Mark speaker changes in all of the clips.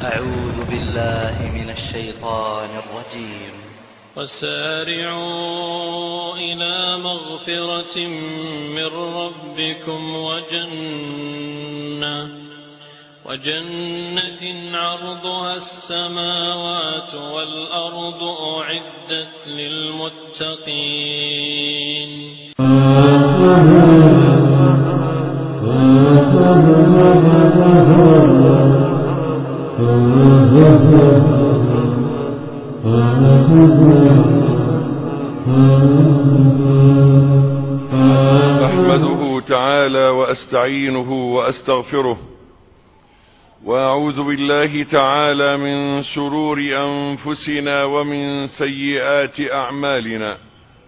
Speaker 1: أعوذ بالله من الشيطان الرجيم.
Speaker 2: وسارعوا إلى مغفرة من ربكم وجنة عرضها السماوات والأرض أعدت للمتقين.
Speaker 3: أحمده تعالى وأستعينه وأستغفره، وأعوذ بالله تعالى من شرور أنفسنا ومن سيئات أعمالنا.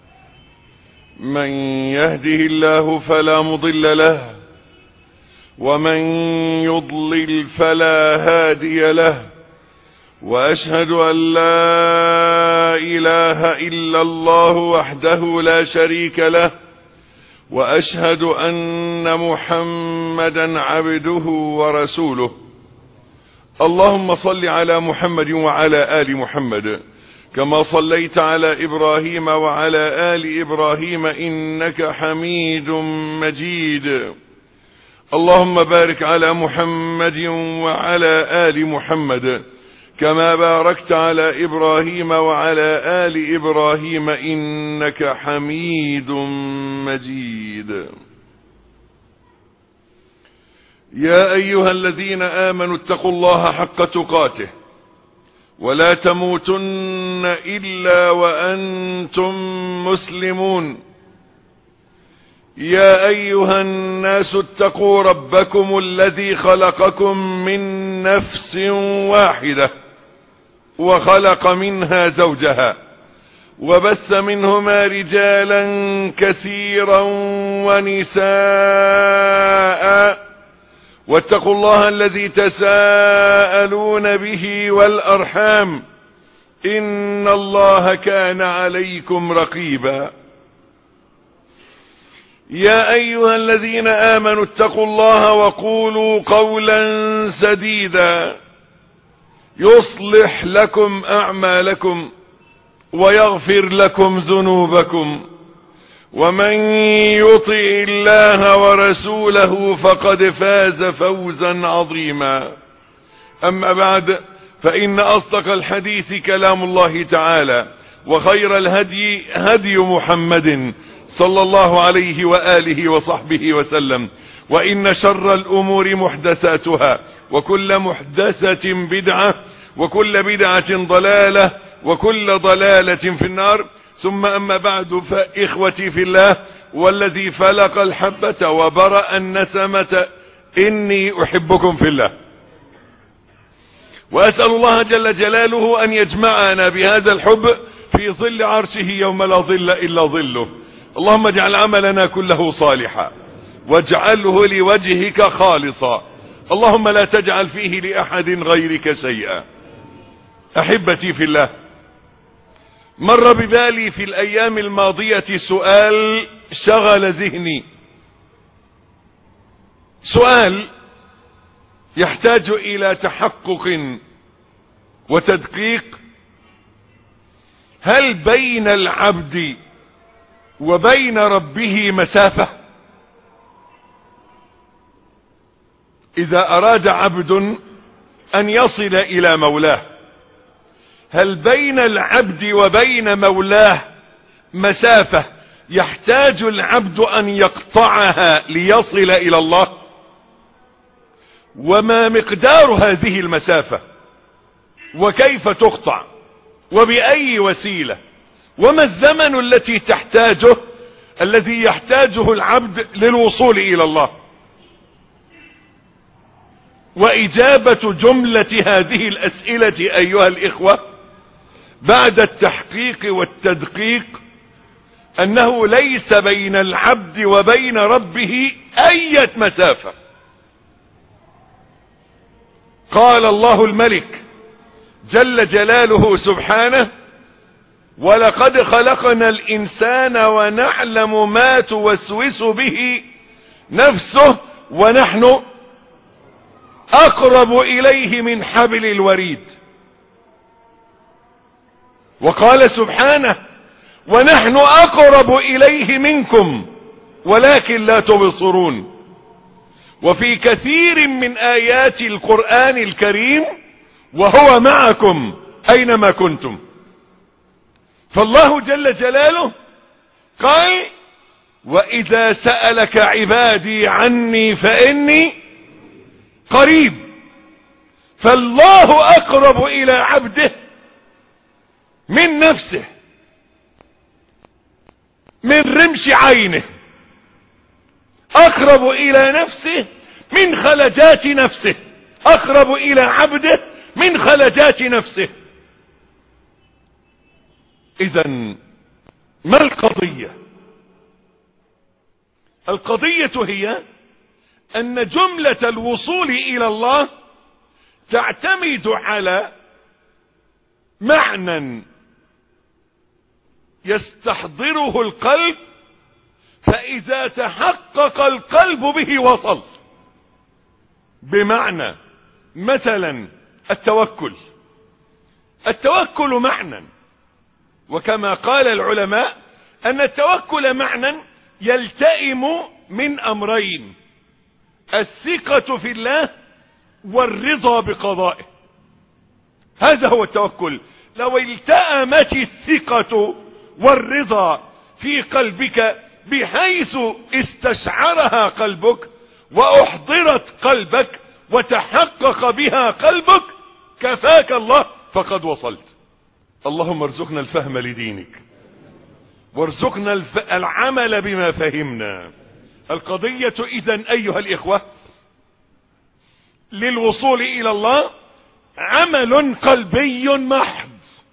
Speaker 3: من يهده الله فلا مضل له، ومن يضلل فلا هادي له، وأشهد أن لا إله إلا الله وحده لا شريك له، وأشهد أن محمدا عبده ورسوله. اللهم صل على محمد وعلى آل محمد كما صليت على إبراهيم وعلى آل إبراهيم إنك حميد مجيد. اللهم بارك على محمد وعلى آل محمد كما باركت على إبراهيم وعلى آل إبراهيم إنك حميد مجيد. يا أيها الذين آمنوا اتقوا الله حق تقاته ولا تموتن إلا وأنتم مسلمون. يا أيها الناس اتقوا ربكم الذي خلقكم من نفس واحدة وخلق منها زوجها وبث منهما رجالا كثيرا ونساء، واتقوا الله الذي تساءلون به والأرحام إن الله كان عليكم رقيبا. يا أيها الذين آمنوا اتقوا الله وقولوا قولا سديدا يصلح لكم أعمالكم ويغفر لكم ذنوبكم، ومن يطع الله ورسوله فقد فاز فوزا عظيما. أما بعد، فإن أصدق الحديث كلام الله تعالى، وخير الهدي هدي محمد صلى الله عليه وآله وصحبه وسلم، وإن شر الأمور محدثاتها، وكل محدثة بدعة، وكل بدعة ضلالة، وكل ضلالة في النار. ثم أما بعد، فإخوتي في الله والذي فلق الحبة وبرأ النسمة، إني أحبكم في الله، وأسأل الله جل جلاله أن يجمعنا بهذا الحب في ظل عرشه يوم لا ظل إلا ظله. اللهم اجعل عملنا كله صالحا واجعله لوجهك خالصا، اللهم لا تجعل فيه لأحد غيرك شيئا. أحبتي في الله، مر ببالي في الأيام الماضية سؤال شغل ذهني، سؤال يحتاج إلى تحقق وتدقيق. هل بين العبد وبين ربه مسافة؟ إذا أراد عبد أن يصل إلى مولاه، هل بين العبد وبين مولاه مسافة يحتاج العبد أن يقطعها ليصل إلى الله؟ وما مقدار هذه المسافة؟ وكيف تقطع؟ وبأي وسيلة؟ وما الزمن الذي يحتاجه العبد للوصول إلى الله؟ وإجابة جملة هذه الأسئلة أيها الإخوة بعد التحقيق والتدقيق أنه ليس بين العبد وبين ربه أي مسافة. قال الله الملك جل جلاله سبحانه: ولقد خلقنا الإنسان ونعلم ما توسوس به نفسه ونحن أقرب إليه من حبل الوريد. وقال سبحانه ونحن أقرب إليه منكم ولكن لا تبصرون. وفي كثير من آيات القرآن الكريم وهو معكم أينما كنتم. فالله جل جلاله قال وإذا سألك عبادي عني فإني قريب. فالله أقرب إلى عبده من نفسه، من رمش عينه، أقرب إلى نفسه من خلجات نفسه، أقرب إلى عبده من خلجات نفسه. إذن ما القضية؟ القضية هي أن جملة الوصول إلى الله تعتمد على معنى يستحضره القلب، فإذا تحقق القلب به وصل. بمعنى مثلا التوكل معنى، وكما قال العلماء أن التوكل معنى يلتئم من أمرين: الثقة في الله والرضا بقضائه. هذا هو التوكل. لو التأمت الثقة والرضا في قلبك بحيث استشعرها قلبك وأحضرت قلبك وتحقق بها قلبك كفاك الله، فقد وصلت. اللهم ارزقنا الفهم لدينك وارزقنا العمل بما فهمنا. القضية إذن أيها الإخوة للوصول إلى الله عمل قلبي محض.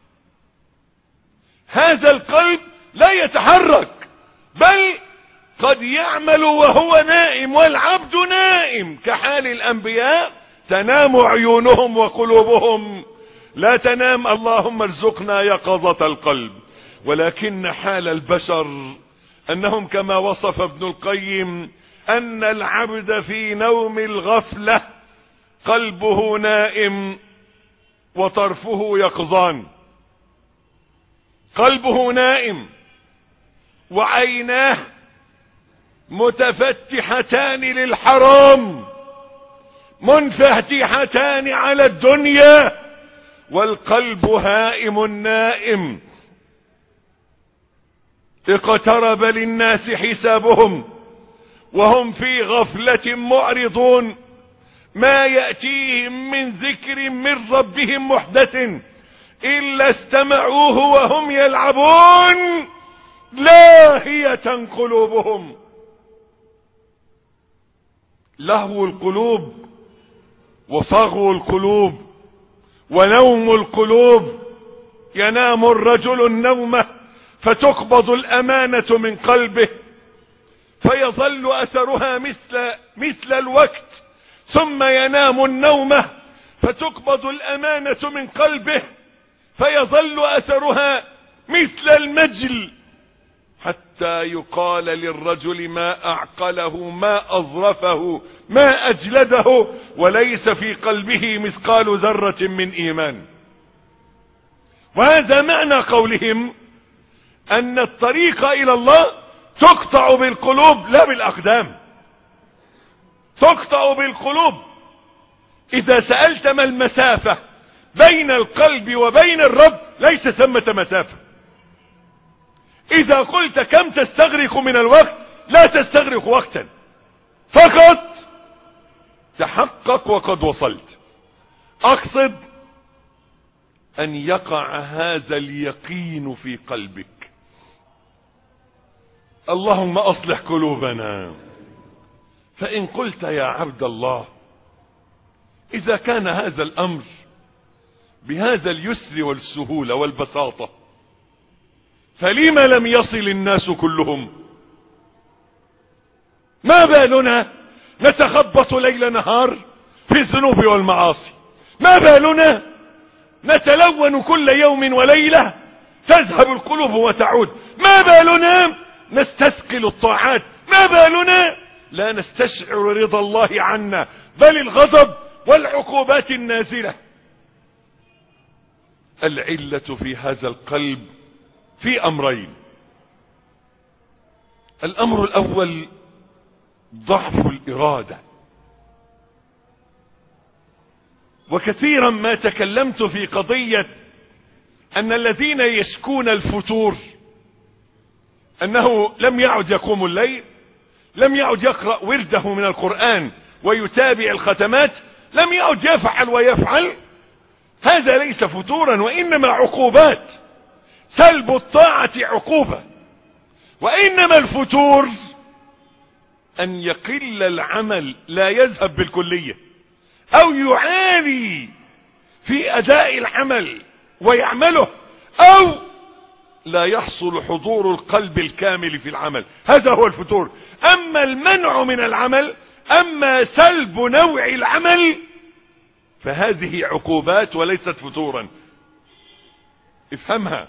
Speaker 3: هذا القلب لا يتحرك، بل قد يعمل وهو نائم، والعبد نائم كحال الأنبياء تنام عيونهم وقلوبهم لا تنام. اللهم ارزقنا يقظة القلب. ولكن حال البشر أنهم كما وصف ابن القيم أن العبد في نوم الغفلة قلبه نائم وطرفه يقظان. قلبه نائم وعيناه متفتحتان للحرام منفتحتان على الدنيا، والقلب هائم نائم. اقترب للناس حسابهم وهم في غفلة معرضون، ما يأتيهم من ذكر من ربهم محدث إلا استمعوه وهم يلعبون لاهية قلوبهم. لهو القلوب وصغو القلوب ونوم القلوب. ينام الرجل النومة فتقبض الأمانة من قلبه فيظل أثرها مثل الوقت، ثم ينام النومة فتقبض الأمانة من قلبه فيظل أثرها مثل المجل، حتى يقال للرجل ما أعقله ما أظرفه ما أجلده، وليس في قلبه مثقال ذرة من إيمان. وهذا معنى قولهم أن الطريق إلى الله تقطع بالقلوب لا بالأقدام، تقطع بالقلوب. إذا سألت ما المسافة بين القلب وبين الرب ليس ثمة مسافة. إذا قلت كم تستغرق من الوقت لا تستغرق وقتا، فقط تحقق وقد وصلت. أقصد أن يقع هذا اليقين في قلبك. اللهم أصلح قلوبنا. فإن قلت يا عبد الله إذا كان هذا الأمر بهذا اليسر والسهولة والبساطة فلما لم يصل الناس كلهم؟ ما بالنا نتخبط ليل نهار في الذنوب والمعاصي؟ ما بالنا نتلون كل يوم وليلة تذهب القلوب وتعود؟ ما بالنا نستثقل الطاعات؟ ما بالنا لا نستشعر رضا الله عنا بل الغضب والعقوبات النازلة. العلة في هذا القلب في أمرين. الأمر الأول ضعف الإرادة. وكثيرا ما تكلمت في قضية أن الذين يشكون الفتور أنه لم يعد يقوم الليل، لم يعد يقرأ ورده من القرآن ويتابع الختمات، لم يعد يفعل ويفعل، هذا ليس فتورا وإنما عقوبات. سلب الطاعة عقوبة. وإنما الفتور أن يقل العمل، لا يذهب بالكلية، أو يعاني في أداء العمل ويعمله، أو لا يحصل حضور القلب الكامل في العمل. هذا هو الفتور. أما المنع من العمل، أما سلب نوع العمل، فهذه عقوبات وليست فتورا. افهمها.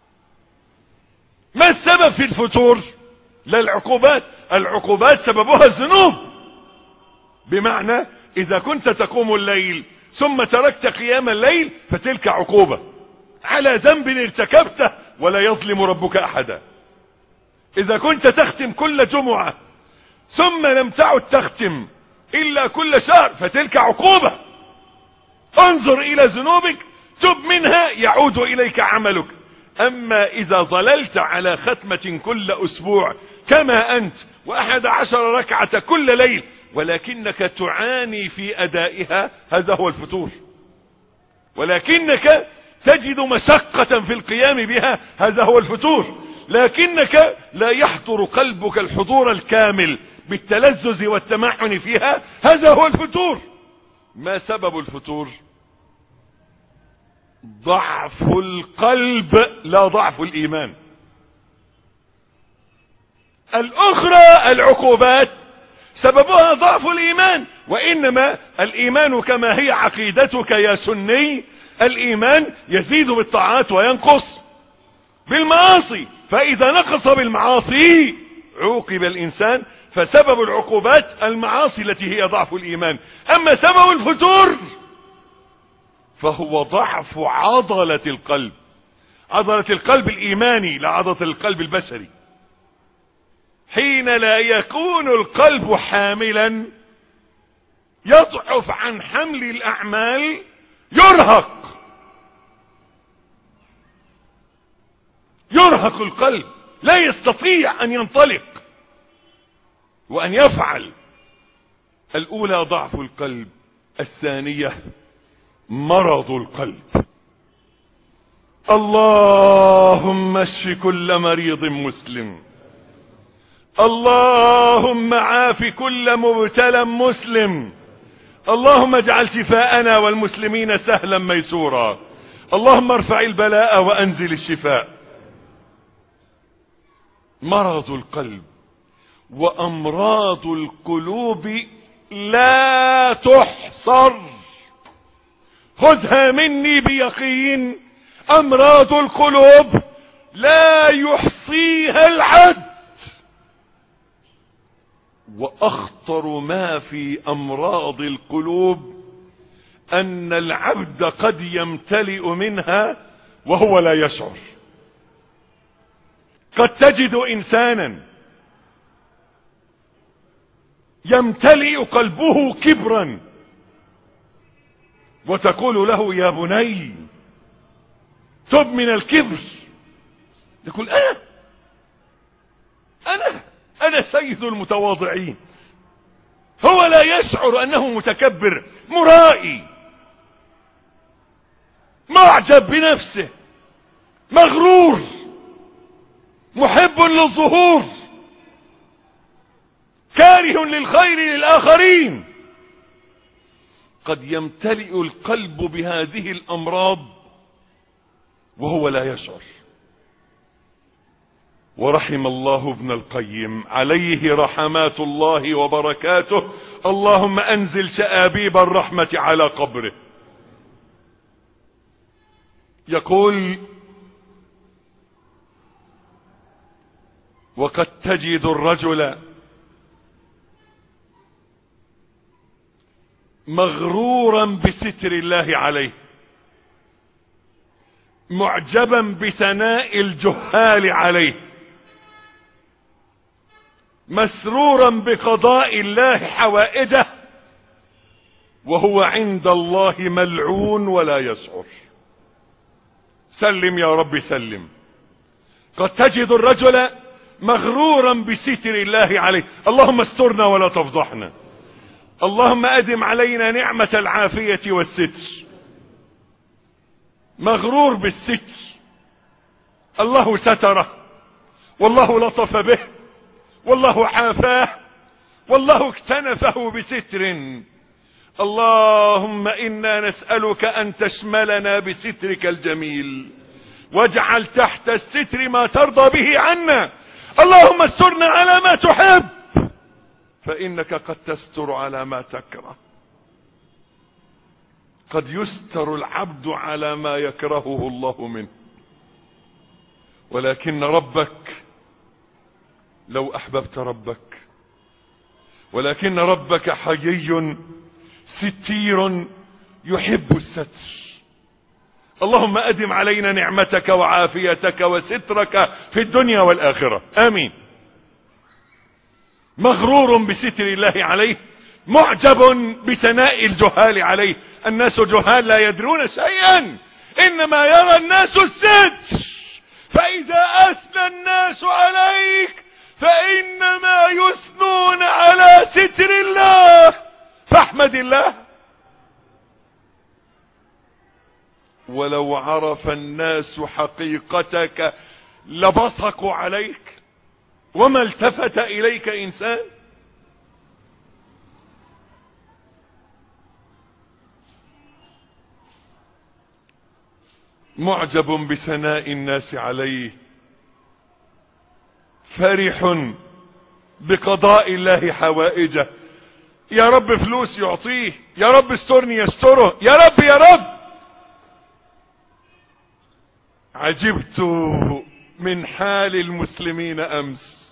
Speaker 3: ما السبب في الفتور؟ لا العقوبات. العقوبات سببها الذنوب. بمعنى إذا كنت تقوم الليل ثم تركت قيام الليل فتلك عقوبة على ذنب ارتكبته، ولا يظلم ربك أحدا. إذا كنت تختم كل جمعة ثم لم تعد تختم إلا كل شهر فتلك عقوبة. انظر إلى ذنوبك، تب منها، يعود إليك عملك. أما إذا ظللت على ختمة كل أسبوع كما أنت، 11 ركعة كل ليل، ولكنك تعاني في أدائها، هذا هو الفتور. ولكنك تجد مشقة في القيام بها، هذا هو الفتور. لكنك لا يحضر قلبك الحضور الكامل بالتلذذ والتمعن فيها، هذا هو الفتور. ما سبب الفتور؟ ضعف القلب، لا ضعف الإيمان. الأخرى العقوبات سببها ضعف الإيمان. وإنما الإيمان كما هي عقيدتك يا سني، الإيمان يزيد بالطاعات وينقص بالمعاصي. فإذا نقص بالمعاصي عوقب الإنسان. فسبب العقوبات المعاصي التي هي ضعف الإيمان. أما سبب الفتور فهو ضعف عضلة القلب. عضلة القلب الإيماني، لا عضلة القلب البشري. حين لا يكون القلب حاملا يضعف عن حمل الأعمال، يرهق القلب، لا يستطيع أن ينطلق وأن يفعل. الأولى ضعف القلب، الثانية مرض القلب. اللهم اشف كل مريض مسلم، اللهم عاف كل مبتلى مسلم، اللهم اجعل شفاءنا والمسلمين سهلا ميسورا، اللهم ارفع البلاء وانزل الشفاء. مرض القلب وأمراض القلوب لا تحصر. خذها مني بيقين، أمراض القلوب لا يحصيها العد. وأخطر ما في أمراض القلوب أن العبد قد يمتلئ منها وهو لا يشعر. قد تجد إنسانا يمتلئ قلبه كبرا وتقول له يا بني تب من الكبر، يقول أنا سيد المتواضعين. هو لا يشعر أنه متكبر، مرائي، معجب بنفسه، مغرور، محب للظهور، كاره للخير للآخرين. قد يمتلئ القلب بهذه الأمراض وهو لا يشعر. ورحم الله ابن القيم عليه رحمات الله وبركاته، اللهم أنزل شآبيب الرحمة على قبره. يقول وقد تجد الرجل مغرورا بستر الله عليه، معجبا بثناء الجهال عليه، مسرورا بقضاء الله حوائجه، وهو عند الله ملعون ولا يشعر. سلم يا رب سلم. قد تجد الرجل مغرورا بستر الله عليه، اللهم استرنا ولا تفضحنا، اللهم أدم علينا نعمة العافية والستر. مغرور بالستر، الله ستره، والله لطف به، والله عافاه، والله اكتنفه بستر. اللهم إنا نسألك أن تشملنا بسترك الجميل، واجعل تحت الستر ما ترضى به عنا. اللهم استرنا على ما تحب، فإنك قد تستر على ما تكره. قد يستر العبد على ما يكرهه الله منه، ولكن ربك لو أحببت ربك، ولكن ربك حيي ستير يحب الستر. اللهم أدم علينا نعمتك وعافيتك وسترك في الدنيا والآخرة، آمين. مغرور بستر الله عليه، معجب بثناء الجهال عليه. الناس جهال لا يدرون شيئا، إنما يرى الناس الستر، فإذا أثنى الناس عليك فإنما يثنون على ستر الله، فاحمد الله. ولو عرف الناس حقيقتك لبصقوا عليك، وما التفت إليك إنسان. معجب بثناء الناس عليه، فرح بقضاء الله حوائجه. يا رب فلوس يعطيه، يا رب استرني يستره، يا رب يا رب. عجبت من حال المسلمين أمس.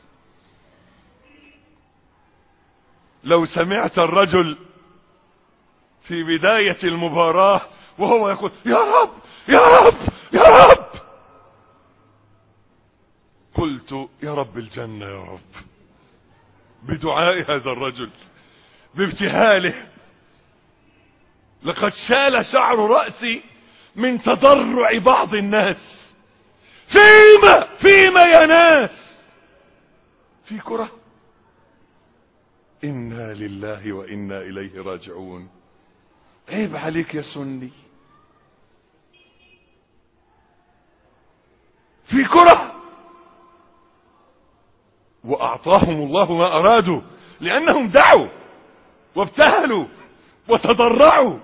Speaker 3: لو سمعت الرجل في بداية المباراة وهو يقول يا رب يا رب يا رب، قلت يا رب الجنة يا رب، بدعاء هذا الرجل، بابتهاله. لقد شال شعر رأسي من تضرع بعض الناس. فيما يا ناس؟ في كرة؟ إنا لله وإنا إليه راجعون. عيب عليك يا سني، في كرة. وأعطاهم الله ما أرادوا، لأنهم دعوا وابتهلوا وتضرعوا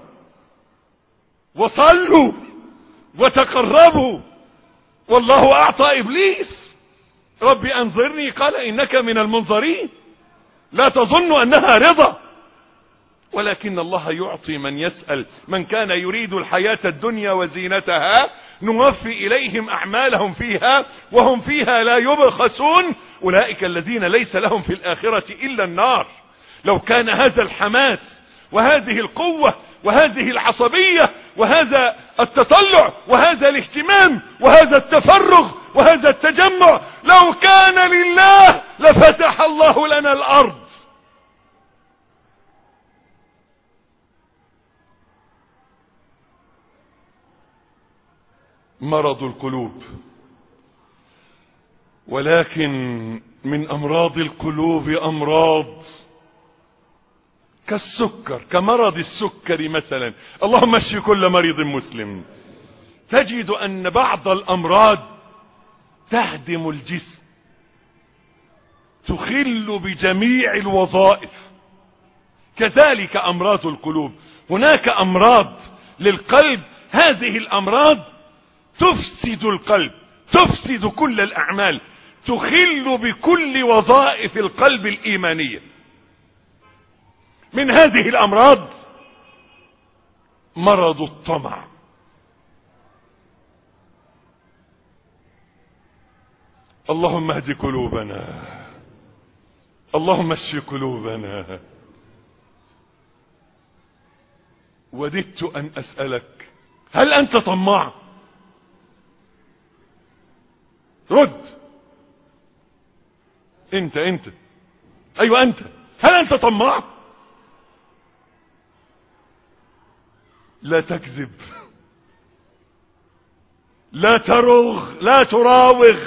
Speaker 3: وصلوا وتقربوا. والله أعطى إبليس، ربي أنظرني، قال إنك من المنظرين. لا تظن أنها رضا، ولكن الله يعطي من يسأل. من كان يريد الحياة الدنيا وزينتها نوفي إليهم أعمالهم فيها وهم فيها لا يبخسون، أولئك الذين ليس لهم في الآخرة إلا النار. لو كان هذا الحماس وهذه القوة وهذه العصبية وهذا التطلع وهذا الاهتمام وهذا التفرغ وهذا التجمع لو كان لله لفتح الله لنا الأرض. مرض القلوب. ولكن من أمراض القلوب أمراض كالسكر، كمرض السكر مثلا. اللهم اشف كل مريض مسلم. تجد أن بعض الأمراض تهدم الجسم، تخل بجميع الوظائف. كذلك أمراض القلوب. هناك أمراض للقلب، هذه الأمراض تفسد القلب، تفسد كل الأعمال، تخل بكل وظائف القلب الإيمانية. من هذه الأمراض مرض الطمع. اللهم اهد قلوبنا، اللهم اشف قلوبنا. وددت أن أسألك هل أنت طماع؟ رد. انت ايوه انت، هل انت طماع؟ لا تكذب، لا ترغ، لا تراوغ.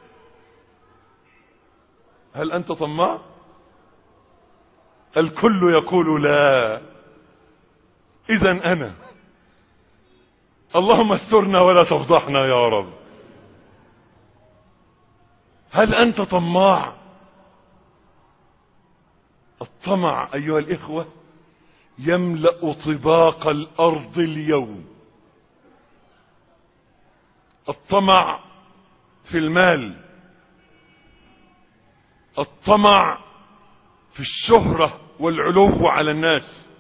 Speaker 3: هل انت طماع؟ الكل يقول لا. اذن انا، اللهم استرنا ولا تفضحنا يا رب. هل انت طماع؟ الطمع ايها الاخوة يملأ طباق الارض اليوم. الطمع في المال، الطمع في الشهرة والعلو على الناس،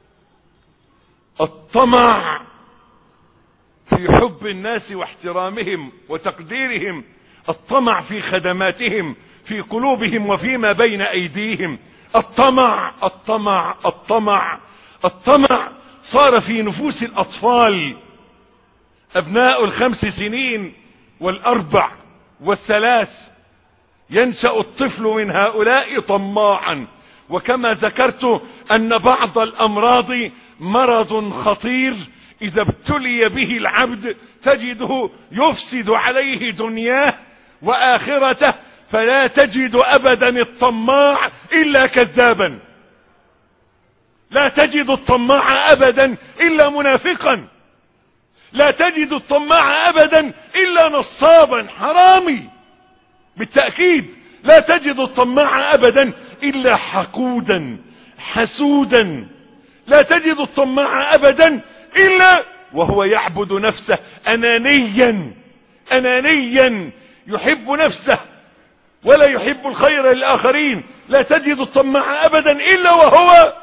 Speaker 3: الطمع في حب الناس واحترامهم وتقديرهم، الطمع في خدماتهم في قلوبهم وفيما بين ايديهم. الطمع الطمع الطمع الطمع صار في نفوس الاطفال ابناء 5 سنين و4 و3. ينشأ الطفل من هؤلاء طماعا. وكما ذكرت ان بعض الامراض مرض خطير اذا ابتلي به العبد تجده يفسد عليه دنياه واخرته، فلا تجد ابدا الطماع الا كذابا، لا تجد الطماع ابدا الا منافقا، لا تجد الطماع ابدا الا نصابا حرامي. بالتأكيد لا تجد الطماع ابدا الا حقودا حسودا، لا تجد الطماع ابدا الا وهو يعبد نفسه انانيا انانيا، يحب نفسه ولا يحب الخير للآخرين. لا تجد الطماع ابدا الا وهو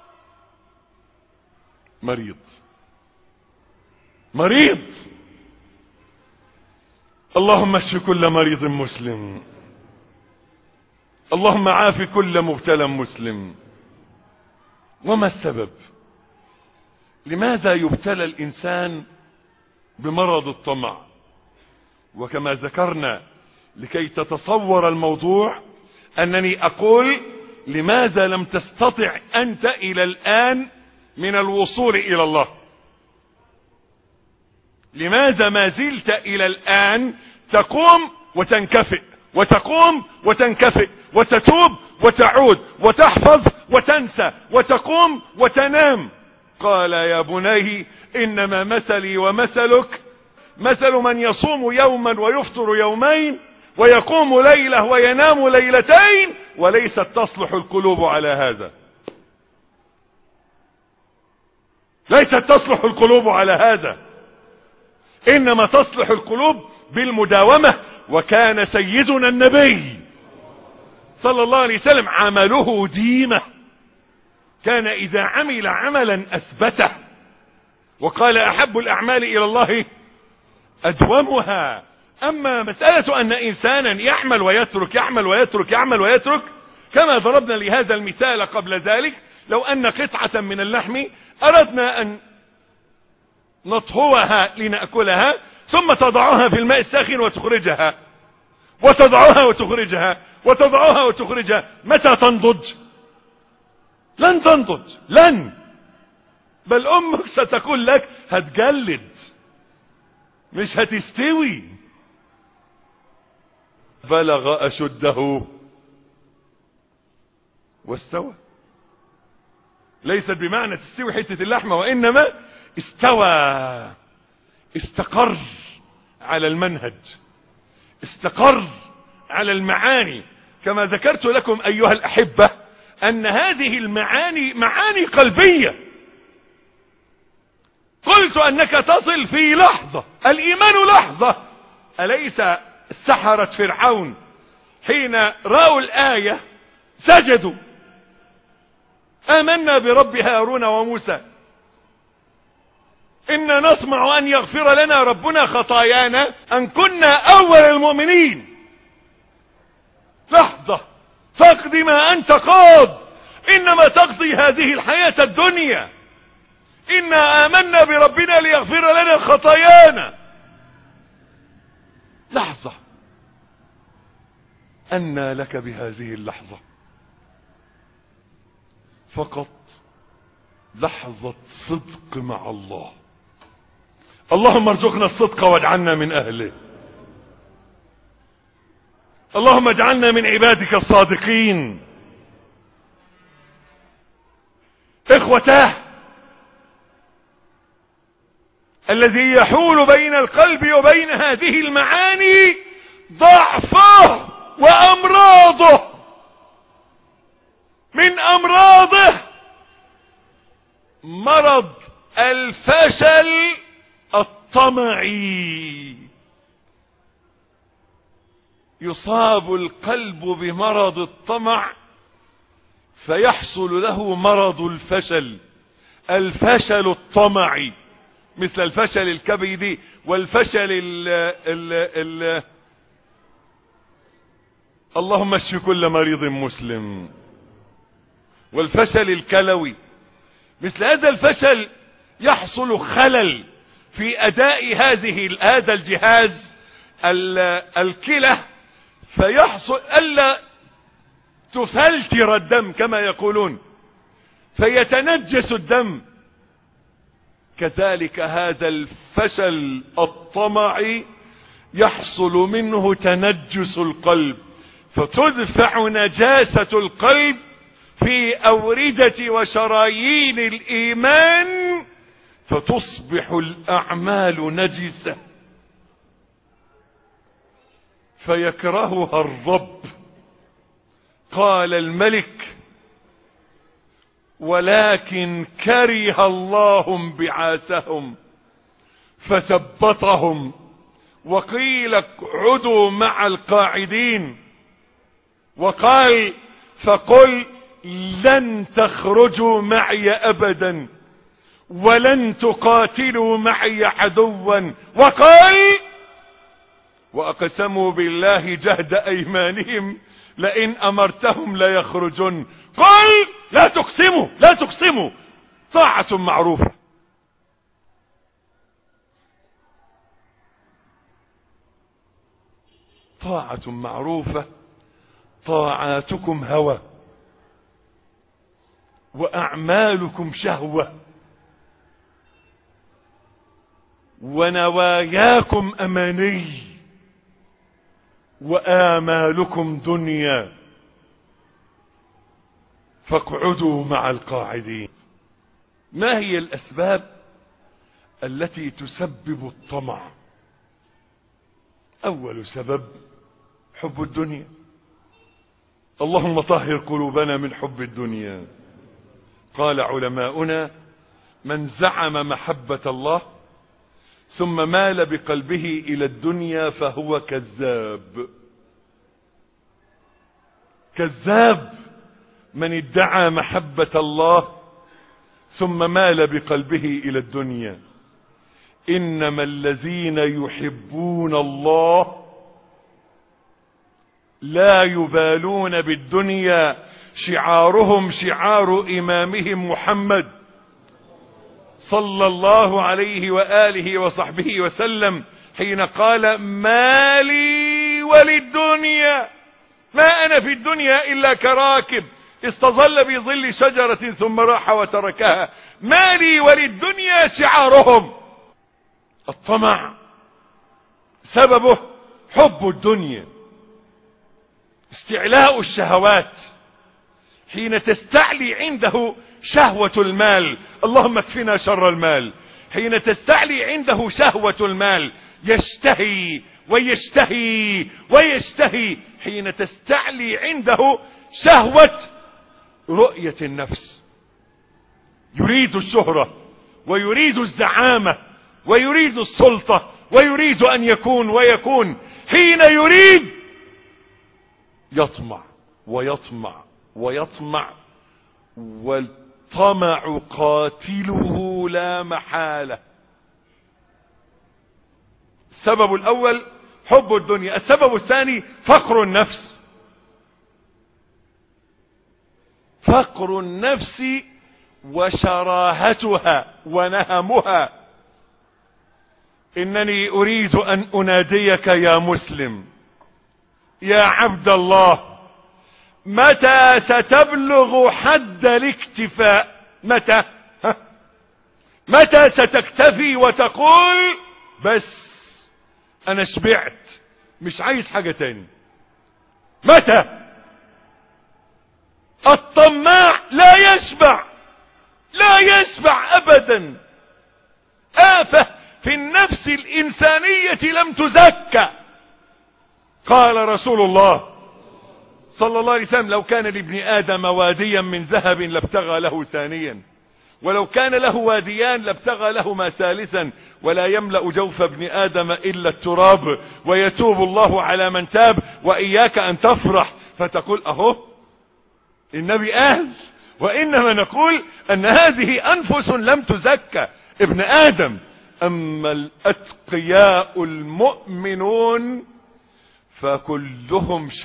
Speaker 3: مريض. اللهم اشف كل مريض مسلم، اللهم عاف كل مبتلى مسلم. وما السبب؟ لماذا يبتلى الانسان بمرض الطمع؟ وكما ذكرنا لكي تتصور الموضوع انني اقول لماذا لم تستطع انت الى الان من الوصول الى الله؟ لماذا ما زلت الى الان تقوم وتنكفئ وتقوم وتنكفئ وتتوب وتعود وتحفظ وتنسى وتقوم وتنام؟ قال يا بني انما مثلي ومثلك مثل من يصوم يوما ويفطر يومين ويقوم ليلة وينام ليلتين وليست تصلح القلوب على هذا. ليست تصلح القلوب على هذا، انما تصلح القلوب بالمداومة. وكان سيدنا النبي صلى الله عليه وسلم عمله ديمة، كان اذا عمل عملا اثبته، وقال احب الاعمال الى الله ادومها. اما مسألة ان انسانا يعمل ويترك يعمل ويترك يعمل ويترك، كما ضربنا لهذا المثال قبل ذلك، لو ان قطعة من اللحم اردنا ان نطهوها لنأكلها ثم تضعها في الماء الساخن وتخرجها وتضعها وتخرجها وتضعها وتخرجها، متى تنضج؟ لن تنضج، لن، بل امك ستقول لك هتجلد مش هتستوي. بلغ اشده واستوى. ليست بمعنى تستوي حتة اللحمة، وانما استوى، استقر على المنهج، استقر على المعاني. كما ذكرت لكم ايها الاحبة ان هذه المعاني معاني قلبية. قلت انك تصل في لحظة، الايمان لحظة. اليس سحرة فرعون حين رأوا الآية سجدوا؟ آمنا برب هارون وموسى إنا نطمع أن يغفر لنا ربنا خطايانا أن كنا أول المؤمنين. لحظة، فاقض ما أنت قاض، إنما تقضي هذه الحياة الدنيا. إنا آمنا بربنا ليغفر لنا خطايانا. لحظة، أنى لك بهذه اللحظة فقط لحظة صدق مع الله. اللهم ارزقنا الصدق واجعلنا من أهله. اللهم اجعلنا من عبادك الصادقين. إخوتاه، الذي يحول بين القلب وبين هذه المعاني ضعفه وأمراضه. من أمراضه مرض الفشل الطمعي. يصاب القلب بمرض الطمع فيحصل له مرض الفشل. الفشل الطمعي مثل الفشل الكبدي والفشل اللهم اشف كل مريض مسلم، والفشل الكلوي. مثل هذا الفشل يحصل خلل في أداء هذا الجهاز الكلى، فيحصل ألا تفلتر الدم كما يقولون، فيتنجس الدم. كذلك هذا الفشل الطمعي يحصل منه تنجس القلب، فتدفع نجاسة القلب في أوردة وشرايين الإيمان، فتصبح الأعمال نجسة، فيكرهها الرب. قال الملك: ولكن كره الله انبعاثهم فثبطهم وقيل اقعدوا مع القاعدين، وقال: فقل لن تخرجوا معي أبدا ولن تقاتلوا معي عدوا، وقال: وأقسموا بالله جهد أيمانهم لئن أمرتهم ليخرجن. قل لا تقسموا لا تقسموا، طاعة معروفة. طاعة معروفة. طاعاتكم هوى وأعمالكم شهوة ونواياكم أماني وآمالكم دنيا، فاقعدوا مع القاعدين. ما هي الأسباب التي تسبب الطمع؟ أول سبب حب الدنيا. اللهم طهر قلوبنا من حب الدنيا. قال علماؤنا: من زعم محبة الله ثم مال بقلبه إلى الدنيا فهو كذاب. كذاب من ادعى محبة الله ثم مال بقلبه إلى الدنيا. إنما الذين يحبون الله لا يبالون بالدنيا، شعارهم شعار إمامهم محمد صلى الله عليه وآله وصحبه وسلم حين قال: ما لي وللدنيا، ما أنا في الدنيا إلا كراكب استظل بظل شجرة ثم راح وتركها. ما لي وللدنيا شعارهم. الطمع سببه حب الدنيا، استعلاء الشهوات. حين تستعلي عنده شهوة المال، اللهم اكفنا شر المال، حين تستعلي عنده شهوة المال يشتهي ويشتهي ويشتهي. حين تستعلي عنده شهوة رؤية النفس، يريد الشهرة ويريد الزعامة ويريد السلطة ويريد أن يكون ويكون. حين يريد يطمع ويطمع ويطمع، والطمع قاتله لا محالة. السبب الأول حب الدنيا. السبب الثاني فقر النفس. فقر النفس وشراهتها ونهمها. إنني أريد أن أناديك يا مسلم، يا عبد الله، متى ستبلغ حد الاكتفاء؟ متى ستكتفي وتقول بس أنا شبعت مش عايز حاجة تاني؟ متى؟ الطماع لا يشبع، لا يشبع أبدا. آفة في النفس الإنسانية لم تزكى. قال رسول الله صلى الله عليه وسلم: لو كان لابن آدم واديا من ذهب لابتغى له ثانيا، ولو كان له واديان لابتغى لهما ثالثا، ولا يملأ جوف ابن آدم إلا التراب، ويتوب الله على من تاب. وإياك أن تفرح فتقول أهو النبي قال، وإنما نقول أن هذه أنفس لم تزكى. ابن آدم. أما الأتقياء المؤمنون فكلهم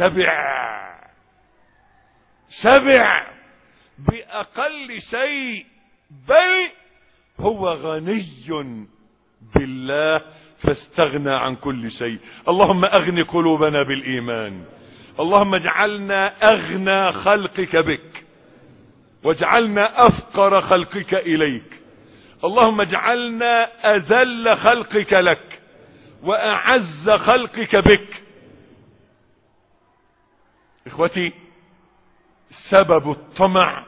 Speaker 3: شبع بأقل شيء، بل هو غني بالله فاستغنى عن كل شيء. اللهم أغن قلوبنا بالإيمان. اللهم اجعلنا أغنى خلقك بك، واجعلنا أفقر خلقك إليك. اللهم اجعلنا أذل خلقك لك وأعز خلقك بك. إخوتي، سبب الطمع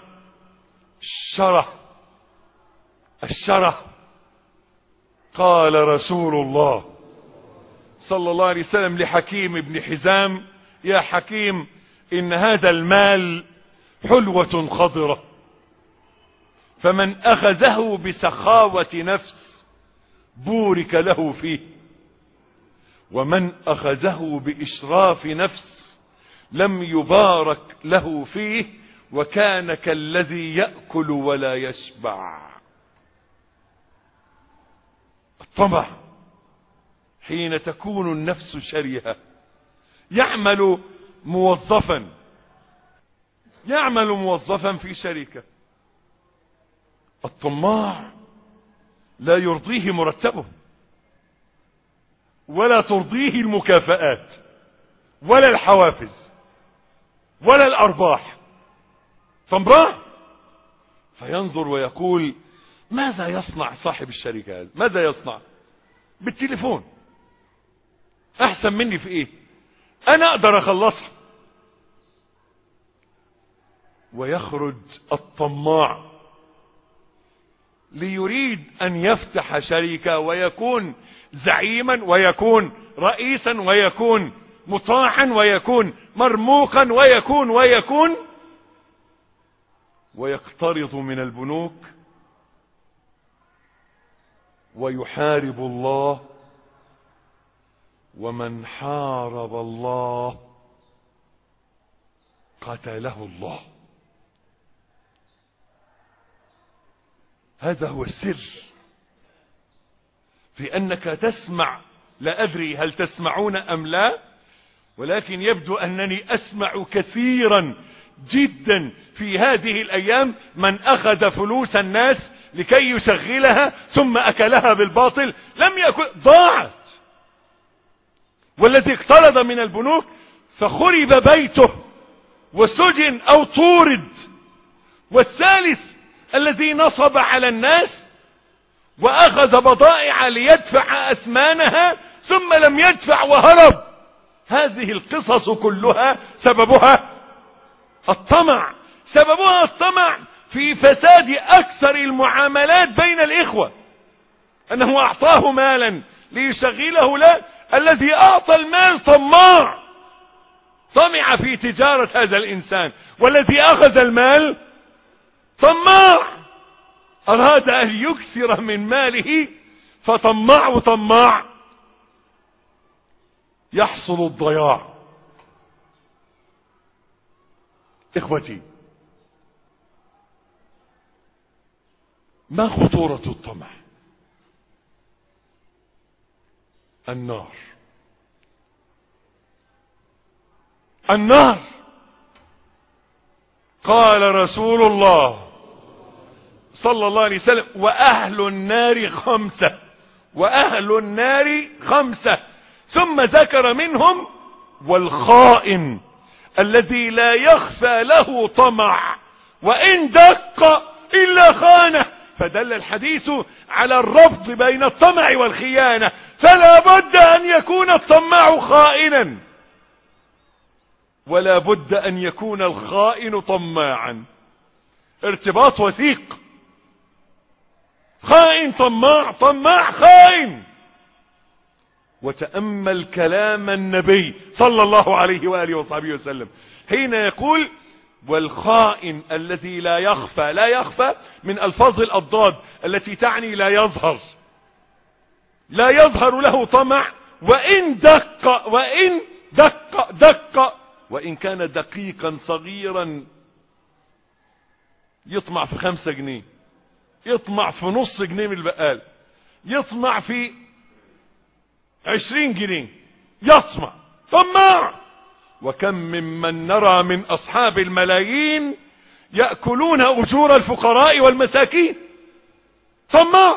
Speaker 3: الشره. قال رسول الله صلى الله عليه وسلم لحكيم بن حزام: يا حكيم، إن هذا المال حلوة خضرة، فمن أخذه بسخاوة نفس بورك له فيه، ومن أخذه بإشراف نفس لم يبارك له فيه، وكان كالذي يأكل ولا يشبع. الطمع حين تكون النفس شرهة. يعمل موظفا في شركة. الطماع لا يرضيه مرتبه، ولا ترضيه المكافآت، ولا الحوافز، ولا الأرباح. طماع فينظر ويقول: ماذا يصنع صاحب الشركة هذا؟ ماذا يصنع؟ بالتليفون أحسن مني في إيه؟ أنا أقدر أخلصها. ويخرج الطماع ليريد أن يفتح شركة ويكون زعيما، ويكون رئيسا، ويكون مطاعا، ويكون مرموقا، ويكون ويقترض من البنوك ويحارب الله. ومن حارب الله قتله الله. هذا هو السر في أنك تسمع. لا أدري هل تسمعون أم لا، ولكن يبدو أنني أسمع كثيرا جدا في هذه الأيام من أخذ فلوس الناس لكي يشغلها ثم أكلها بالباطل. لم يأكل، ضاعت. والذي اقترض من البنوك فخرب بيته وسجن أو طورد. والثالث الذي نصب على الناس وأخذ بضائع ليدفع أثمانها ثم لم يدفع وهرب. هذه القصص كلها سببها الطمع. سببها الطمع في فساد أكثر المعاملات بين الإخوة. أنه أعطاه مالا ليشغله له، الذي أعطى المال طماع، طمع في تجارة هذا الإنسان. والذي أخذ المال طماع، أراد أن يكثر من ماله طماع يحصل الضياع. إخوتي، ما خطورة الطمع؟ النار. قال رسول الله صلى الله عليه وسلم: وأهل النار 5، وأهل النار 5، ثم ذكر منهم: والخائن الذي لا يخفى له طمع وإن دق إلا خانه. فدل الحديث على الربط بين الطمع والخيانة، فلا بد أن يكون الطماع خائنا، ولا بد أن يكون الخائن طماعا. ارتباط وثيق. خائن طماع، طماع خائن. وتأمل كلام النبي صلى الله عليه وآله وصحبه وسلم حين يقول: والخائن الذي لا يخفى. لا يخفى من ألفاظ الأضداد التي تعني لا يظهر، لا يظهر له طمع وإن دق، وإن دق وإن كان دقيقا صغيرا، يطمع في 5 جنيه، يطمع في نص جنيه من البقال، يطمع في 20 جنيه، يطمع، طماع. وكم ممن نرى من أصحاب الملايين يأكلون أجور الفقراء والمساكين. طماع،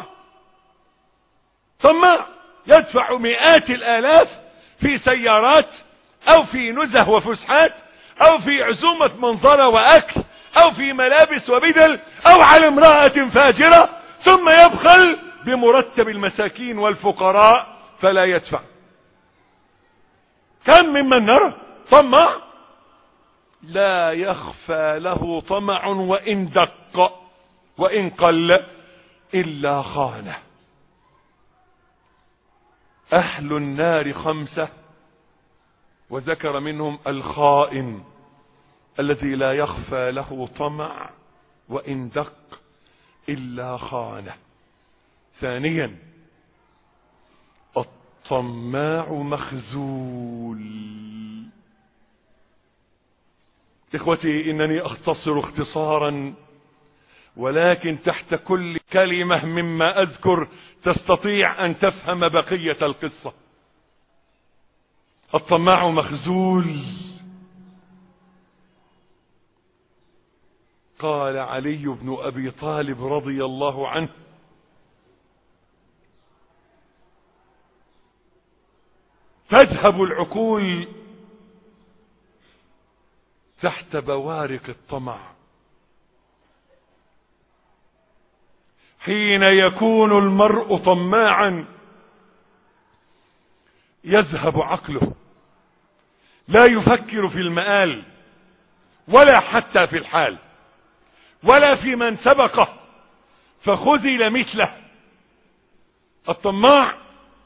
Speaker 3: طماع، يدفع مئات الآلاف في سيارات أو في نزه وفسحات أو في عزومة منظرة وأكل أو في ملابس وبدل أو على امرأة فاجرة، ثم يبخل بمرتب المساكين والفقراء فلا يدفع. كم ممن نرى طمع لا يخفى له طمع وإن دق وإن قل إلا خانه. أهل النار 5، وذكر منهم الخائن الذي لا يخفى له طمع وإن دق إلا خانه. ثانيا: الطماع مخزول. إخوتي، إنني أختصر اختصارا، ولكن تحت كل كلمة مما أذكر تستطيع أن تفهم بقية القصة. الطماع مخزول. قال علي بن أبي طالب رضي الله عنه: تذهب العقول تحت بوارق الطمع. حين يكون المرء طماعا يذهب عقله، لا يفكر في المآل ولا حتى في الحال ولا في من سبقه فخذل مثله. الطماع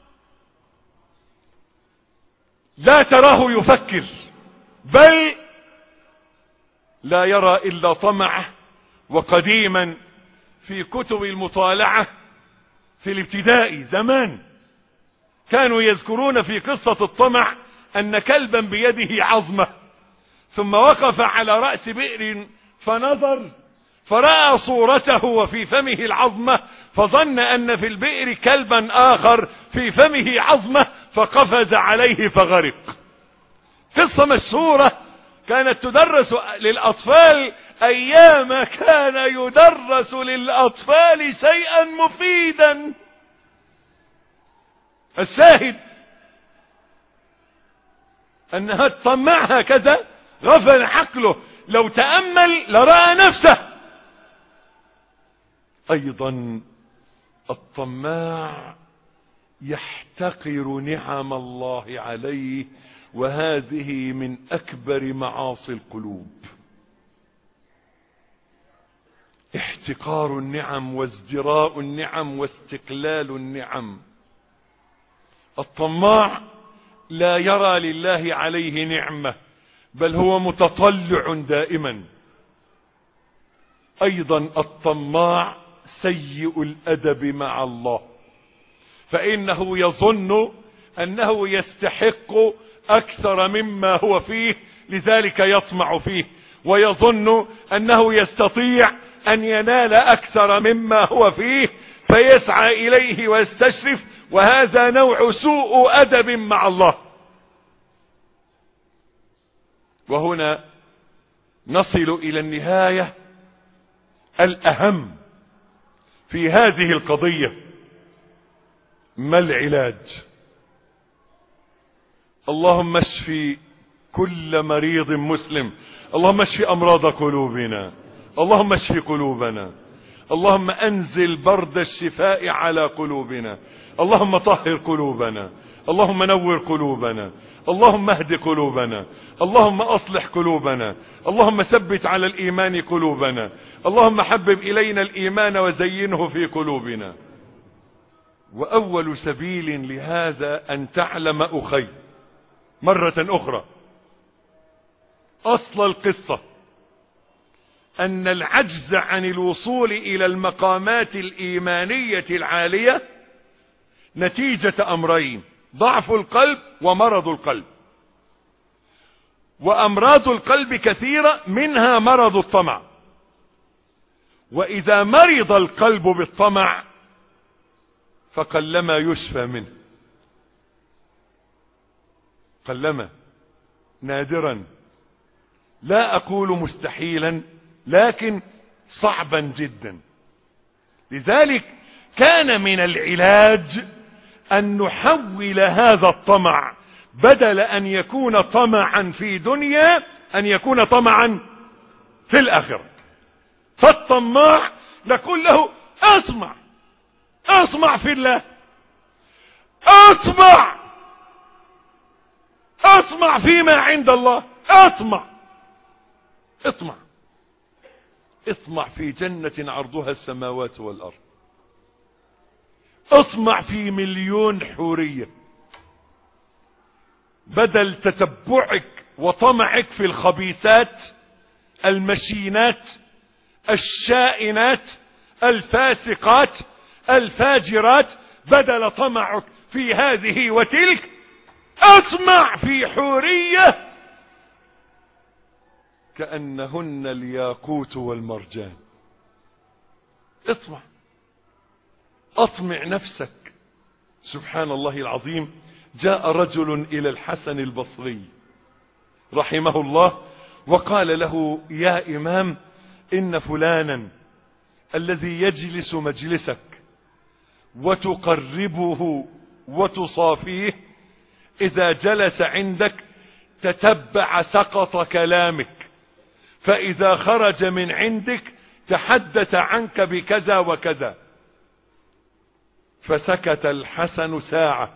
Speaker 3: لا تراه يفكر، بل لا يرى إلا طمعه. وقديما في كتب المطالعة في الابتدائي زمان كانوا يذكرون في قصة الطمع أن كلبا بيده عظمة ثم وقف على رأس بئر فنظر فرأى صورته وفي فمه العظمة، فظن أن في البئر كلبا آخر في فمه عظمة فقفز عليه فغرق. قصة مشهورة كانت تدرس للأطفال أيام كان يدرس للأطفال شيئا مفيدا. الشاهد أنها الطماع هكذا غفل عقله، لو تأمل لرأى نفسه. أيضا الطماع يحتقر نعم الله عليه، وهذه من أكبر معاصي القلوب. احتقار النعم وازدراء النعم واستقلال النعم. الطماع لا يرى لله عليه نعمة، بل هو متطلع دائما. أيضا الطماع سيء الأدب مع الله، فإنه يظن أنه يستحق أكثر مما هو فيه، لذلك يطمع فيه، ويظن أنه يستطيع أن ينال أكثر مما هو فيه فيسعى إليه ويستشرف، وهذا نوع سوء أدب مع الله. وهنا نصل إلى النهاية الأهم في هذه القضية. ما العلاج؟ اللهم اشفي كل مريض مسلم، اللهم اشفي أمراض قلوبنا، اللهم اشفي قلوبنا، اللهم أنزل برد الشفاء على قلوبنا، اللهم طهر قلوبنا، اللهم نور قلوبنا، اللهم اهد قلوبنا، اللهم أصلح قلوبنا، اللهم ثبت على الإيمان قلوبنا، اللهم حبب إلينا الإيمان وزينه في قلوبنا. وأول سبيل لهذا أن تعلم أخي مرة أخرى أصل القصة، أن العجز عن الوصول إلى المقامات الإيمانية العالية نتيجة أمرين: ضعف القلب ومرض القلب. وأمراض القلب كثيرة، منها مرض الطمع. وإذا مرض القلب بالطمع فقلما يشفى منه، قلما، نادرا، لا أقول مستحيلا، لكن صعبا جدا. لذلك كان من العلاج أن نحول هذا الطمع، بدل أن يكون طمعا في دنيا، أن يكون طمعا في الآخرة. فالطماع نقول له: أطمع في الله، أطمع فيما عند الله، اطمع في جنة عرضها السماوات والأرض، اطمع في 1,000,000 حورية، بدل تتبعك وطمعك في الخبيثات المشينات الشائنات الفاسقات الفاجرات، بدل طمعك في هذه وتلك اطمع في حورية كأنهن الياقوت والمرجان. اطمع نفسك. سبحان الله العظيم، جاء رجل إلى الحسن البصري رحمه الله وقال له: يا إمام، إن فلانا الذي يجلس مجلسك وتقربه وتصافيه، إذا جلس عندك تتبع سقط كلامك، فإذا خرج من عندك تحدث عنك بكذا وكذا. فسكت الحسن ساعة.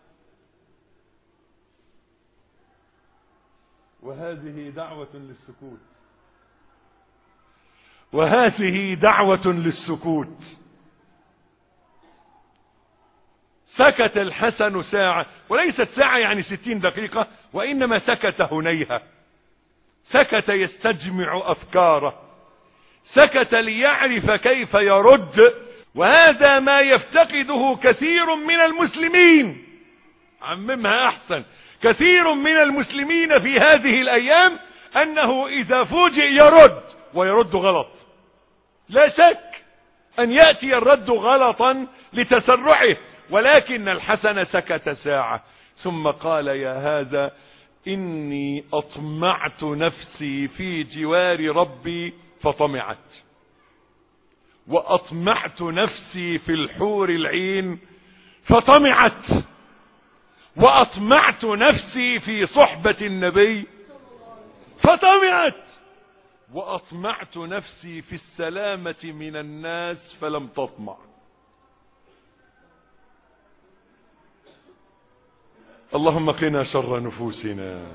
Speaker 3: وهذه دعوة للسكوت. سكت الحسن ساعة، وليست ساعة يعني 60 دقيقة، وإنما سكت هنيها، سكت يستجمع أفكاره، سكت ليعرف كيف يرد. وهذا ما يفتقده كثير من المسلمين، عممها أحسن، كثير من المسلمين في هذه الأيام أنه إذا فوجئ يرد، ويرد غلط. لا شك أن يأتي الرد غلطا لتسرعه، ولكن الحسن سكت ساعة ثم قال: يا هذا، إني أطمعت نفسي في جوار ربي فطمعت، وأطمعت نفسي في الحور العين فطمعت، وأطمعت نفسي في صحبة النبي فطمعت، وأطمعت نفسي في السلامة من الناس فلم تطمع. اللهم قنا شر نفوسنا.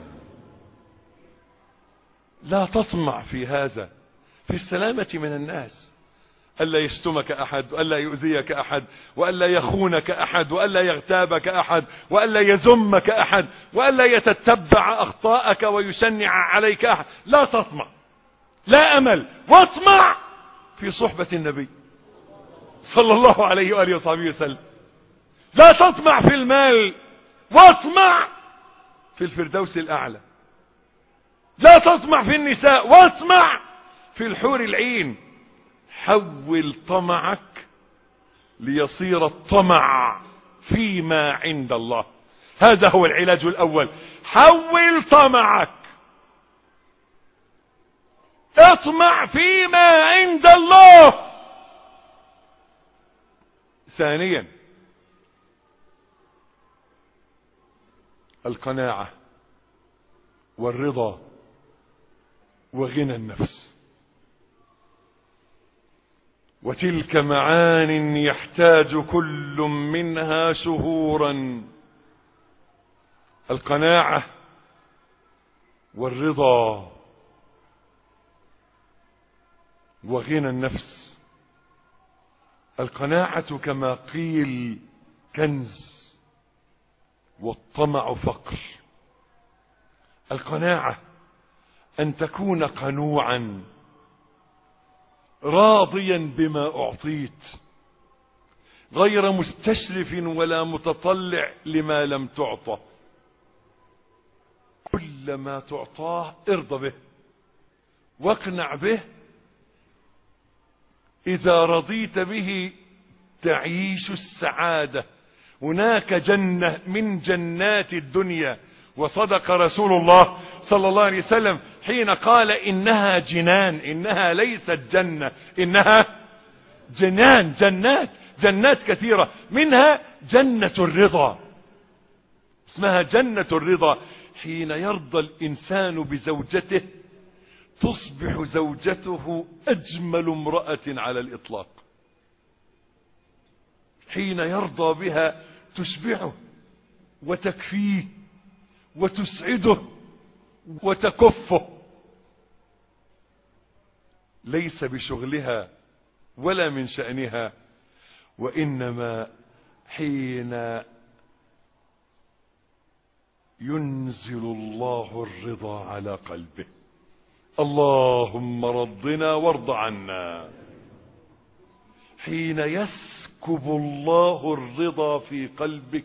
Speaker 3: لا تطمع في هذا، في السلامة من الناس، ألا يشتمك أحد، وألا يؤذيك أحد، وألا يخونك أحد، وألا يغتابك أحد، وألا يذمك أحد، وألا يتتبع أخطاءك ويشنع عليك أحد. لا تطمع، لا أمل، واطمع في صحبة النبي صلى الله عليه وآله وصحبه وسلم. لا تطمع في المال، واطمع في الفردوس الأعلى. لا تطمع في النساء، واطمع في الحور العين. حول طمعك ليصير الطمع فيما عند الله. هذا هو العلاج الأول. حول طمعك، اطمع فيما عند الله. ثانيا القناعة والرضا وغنى النفس، وتلك معان يحتاج كل منها شهورا: القناعة والرضا وغنى النفس. القناعة كما قيل كنز، والطمع فقر. القناعة أن تكون قنوعا راضيا بما أعطيت، غير مستشرف ولا متطلع لما لم تعطى. كل ما تعطاه ارضى به واقنع به. إذا رضيت به تعيش السعادة. هناك جنة من جنات الدنيا، وصدق رسول الله صلى الله عليه وسلم حين قال إنها جنان، إنها ليست جنة، إنها جنان، جنات كثيرة، منها جنة الرضا، اسمها جنة الرضا. حين يرضى الإنسان بزوجته تصبح زوجته أجمل امرأة على الإطلاق. حين يرضى بها تشبعه وتكفيه وتسعده وتكفه، ليس بشغلها ولا من شأنها، وإنما حين ينزل الله الرضا على قلبه. اللهم رضنا وارض عنا. حين يسكب الله الرضا في قلبك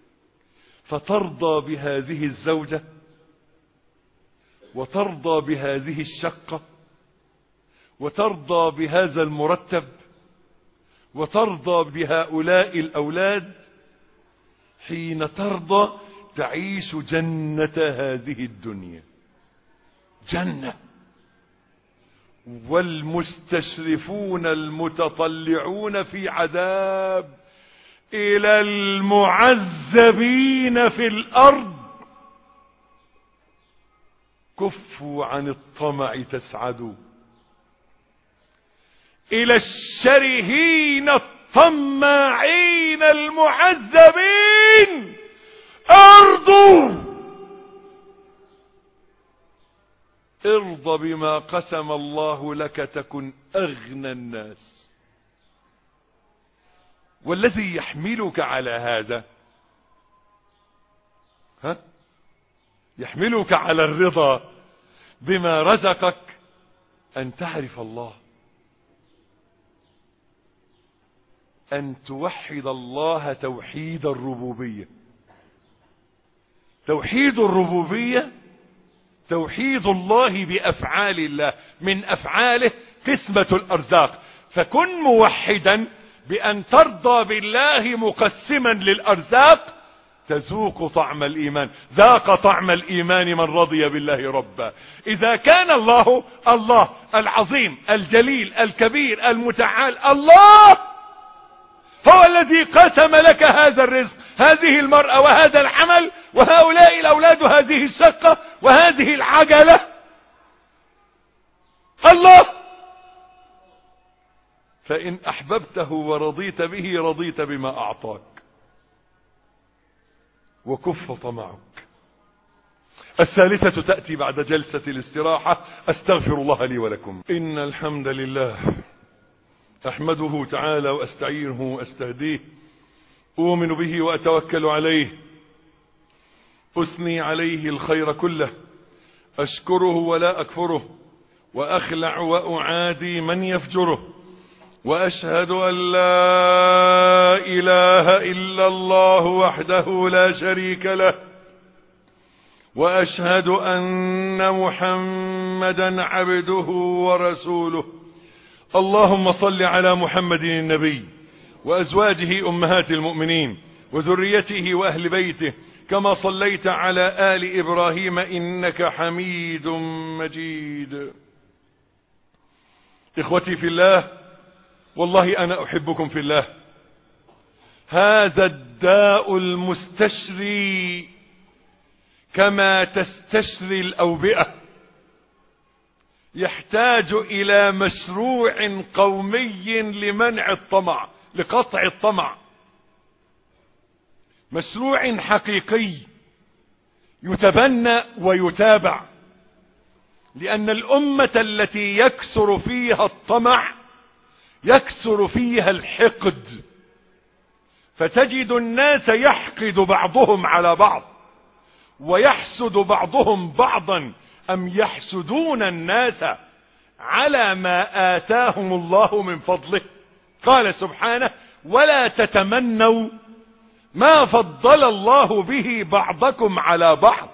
Speaker 3: فترضى بهذه الزوجة، وترضى بهذه الشقة، وترضى بهذا المرتب، وترضى بهؤلاء الأولاد. حين ترضى تعيش جنة هذه الدنيا، جنة. والمستشرفون المتطلعون في عذاب إلى المعذبين في الأرض كفوا عن الطمع تسعدوا. إلى الشرهين الطماعين المعذبين ارضوا. ارضى بما قسم الله لك تكن أغنى الناس. والذي يحملك على هذا يحملك على الرضا بما رزقك أن تعرف الله، أن توحد الله توحيد الربوبية. توحيد الربوبية توحيد الله بأفعال الله، من أفعاله قسمة الأرزاق. فكن موحدا بأن ترضى بالله مقسما للأرزاق، تذوق طعم الإيمان. ذاق طعم الإيمان من رضي بالله ربا. إذا كان الله العظيم الجليل الكبير المتعال، الله هو الذي قسم لك هذا الرزق، هذه المرأة وهذا العمل وهؤلاء الأولاد وهذه الشقة وهذه العجلة، الله. فإن أحببته ورضيت به رضيت بما أعطاك، وكف طمعك. الثالثة تأتي بعد جلسة الاستراحة. أستغفر الله لي ولكم. إن الحمد لله أحمده تعالى وأستعينه وأستهديه، أؤمن به وأتوكل عليه، أثني عليه الخير كله، أشكره ولا أكفره، وأخلع وأعادي من يفجره، وأشهد أن لا إله إلا الله وحده لا شريك له، وأشهد أن محمدا عبده ورسوله. اللهم صل على محمد النبي وأزواجه أمهات المؤمنين وذريته وأهل بيته، كما صليت على آل إبراهيم إنك حميد مجيد. إخوتي في الله، والله أنا أحبكم في الله، هذا الداء المستشري كما تستشري الأوبئة يحتاج إلى مشروع قومي لمنع الطمع، لقطع الطمع، مشروع حقيقي يتبنى ويتابع. لأن الأمة التي يكثر فيها الطمع يكثر فيها الحقد، فتجد الناس يحقد بعضهم على بعض ويحسد بعضهم بعضا، أم يحسدون الناس على ما آتاهم الله من فضله. قال سبحانه: ولا تتمنوا ما فضل الله به بعضكم على بعض.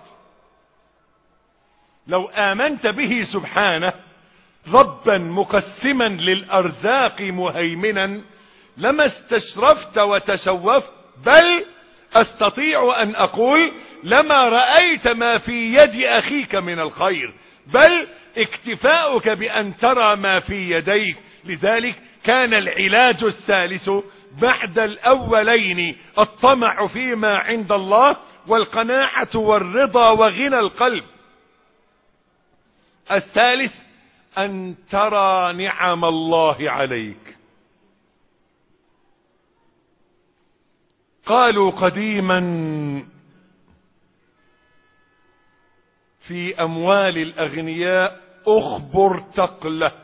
Speaker 3: لو آمنت به سبحانه ربا مقسما للأرزاق مهيمنا لما استشرفت وتشوفت، بل أستطيع أن أقول لما رأيت ما في يد أخيك من الخير، بل اكتفاؤك بأن ترى ما في يديك. لذلك كان العلاج الثالث بعد الأولين الطمع فيما عند الله والقناعة والرضا وغنى القلب. الثالث أن ترى نعم الله عليك. قالوا قديما في أموال الأغنياء: أخبر تقله.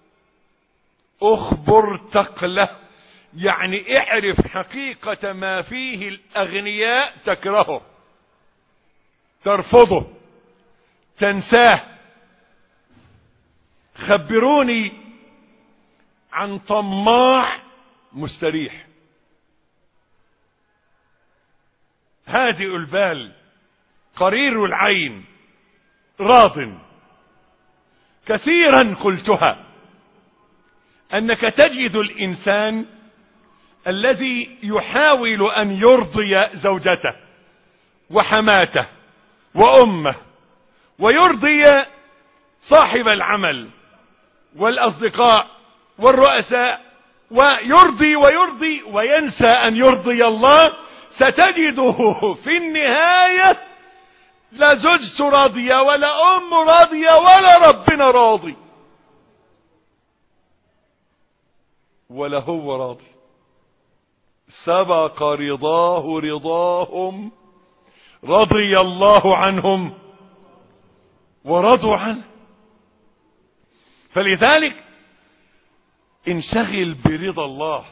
Speaker 3: أخبر تقله يعني اعرف حقيقة ما فيه الأغنياء تكرهه، ترفضه، تنساه. خبروني عن طماع مستريح هادئ البال قرير العين راض. كثيرا قلتها أنك تجد الإنسان الذي يحاول أن يرضي زوجته وحماته وأمه ويرضي صاحب العمل والأصدقاء والرؤساء، ويرضي وينسى أن يرضي الله. ستجده في النهاية لا زوجته راضية ولا أم راضية ولا ربنا راضي ولا هو راضي. سبق رضاه رضاهم رضي الله عنهم ورضوا عنه. فلذلك انشغل برضا الله،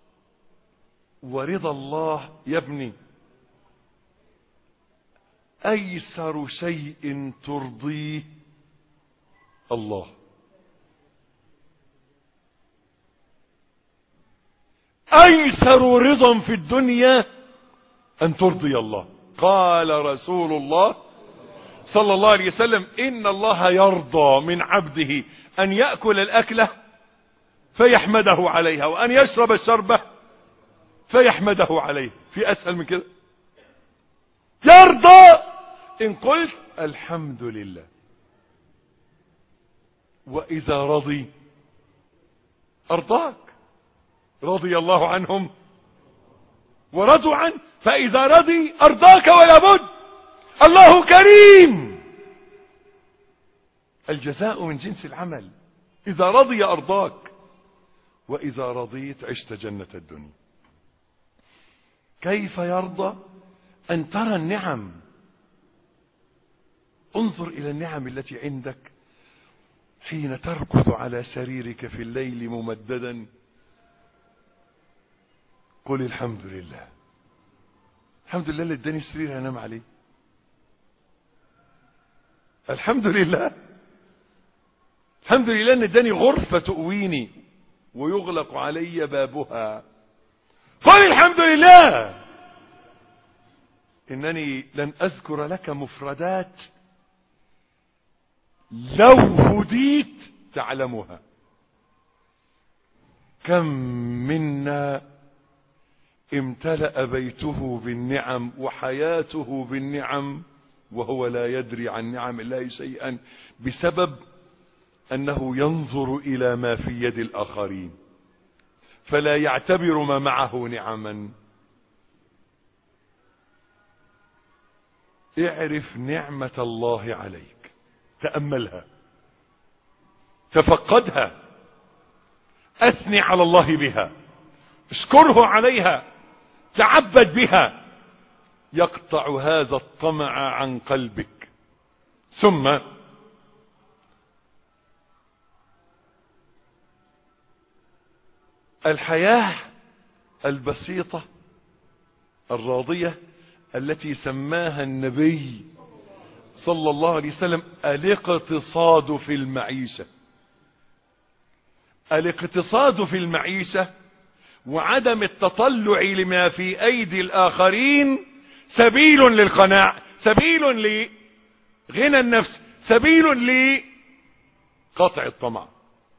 Speaker 3: ورضا الله يا ابني أيسر شيء ترضيه الله. أيسر رضا في الدنيا أن ترضي الله. قال رسول الله صلى الله عليه وسلم: إن الله يرضى من عبده أن يأكل الأكلة فيحمده عليها، وأن يشرب الشربة فيحمده عليه. في أسهل من كده؟ يرضى إن قلت الحمد لله. وإذا رضي أرضاك. رضي الله عنهم ورضوا عنه. فإذا رضي أرضاك ولا بد. الله كريم، الجزاء من جنس العمل. إذا رضي أرضاك، وإذا رضيت عشت جنة الدنيا. كيف يرضى؟ أن ترى النعم. انظر إلى النعم التي عندك حين تركض على سريرك في الليل ممددا. قل الحمد لله. الحمد لله اللي اداني سرير انام عليه. الحمد لله. الحمد لله ان اداني غرفة تؤويني ويغلق علي بابها. قل الحمد لله. انني لن اذكر لك مفردات لو هديت تعلمها. كم منا امتلأ بيته بالنعم وحياته بالنعم وهو لا يدري عن نعم الله شيئا، بسبب أنه ينظر إلى ما في يد الآخرين فلا يعتبر ما معه نعما اعرف نعمة الله عليك، تأملها، تفقدها، أثني على الله بها، اشكره عليها، تعبد بها، يقطع هذا الطمع عن قلبك. ثم الحياة البسيطة الراضية التي سماها النبي صلى الله عليه وسلم الاقتصاد في المعيشة. الاقتصاد في المعيشة وعدم التطلع لما في أيدي الآخرين سبيل للقناعة، سبيل لغنى النفس، سبيل لقطع الطمع.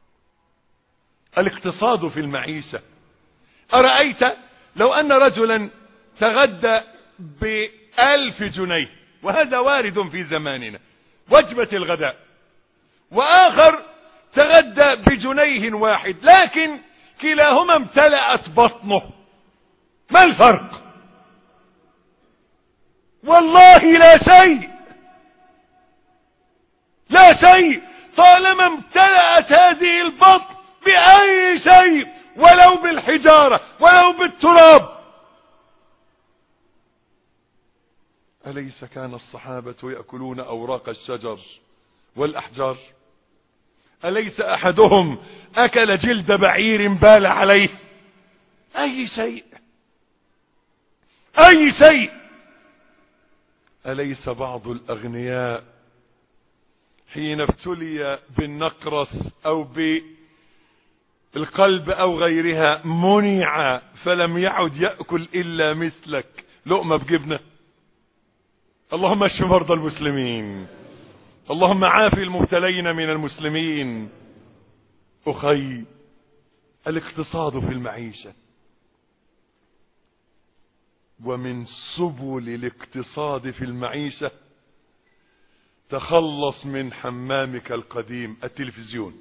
Speaker 3: الاقتصاد في المعيشة. أرأيت لو أن رجلا تغدى ب1000 جنيه، وهذا وارد في زماننا، وجبة الغداء، وآخر تغدى ب1 واحد، لكن كلاهما امتلأت بطنه، ما الفرق؟ والله لا شيء، لا شيء، طالما امتلأت هذه البطن بأي شيء، ولو بالحجارة ولو بالتراب. أليس كان الصحابة يأكلون أوراق الشجر والأحجار؟ أليس أحدهم أكل جلد بعير بال عليه؟ أي شيء، أي شيء. أليس بعض الأغنياء حين ابتلي بالنقرس أو بالقلب أو غيرها منع فلم يعد يأكل إلا مثلك لقمة بجبنة؟ اللهم اشف مرضى المسلمين، اللهم عافي المبتلين من المسلمين. أخي، الاقتصاد في المعيشة، ومن سبل الاقتصاد في المعيشة تخلص من حمامك القديم التلفزيون،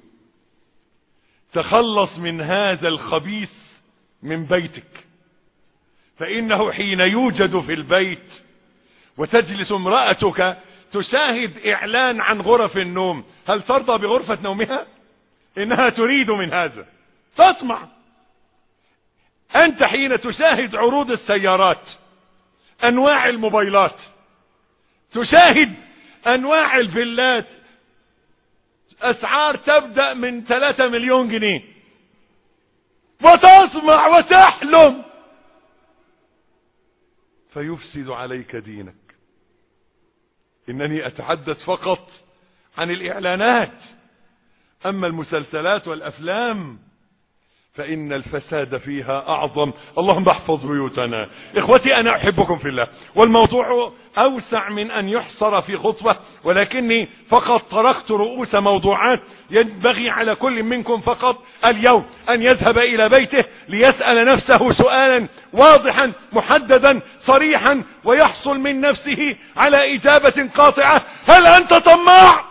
Speaker 3: تخلص من هذا الخبيث من بيتك، فإنه حين يوجد في البيت وتجلس امرأتك تشاهد إعلان عن غرف النوم، هل ترضى بغرفة نومها؟ إنها تريد من هذا، تطمع. أنت حين تشاهد عروض السيارات، أنواع الموبايلات، تشاهد أنواع الفيلات، أسعار تبدأ من 3 مليون جنيه، وتطمع وتحلم، فيفسد عليك دينك. إنني أتحدث فقط عن الإعلانات، أما المسلسلات والأفلام فإن الفساد فيها أعظم. اللهم احفظ بيوتنا. إخوتي، أنا أحبكم في الله، والموضوع أوسع من أن يحصر في خطبة، ولكني فقط طرقت رؤوس موضوعات ينبغي على كل منكم فقط اليوم أن يذهب إلى بيته ليسأل نفسه سؤالا واضحا محددا صريحا، ويحصل من نفسه على إجابة قاطعة: هل أنت طماع؟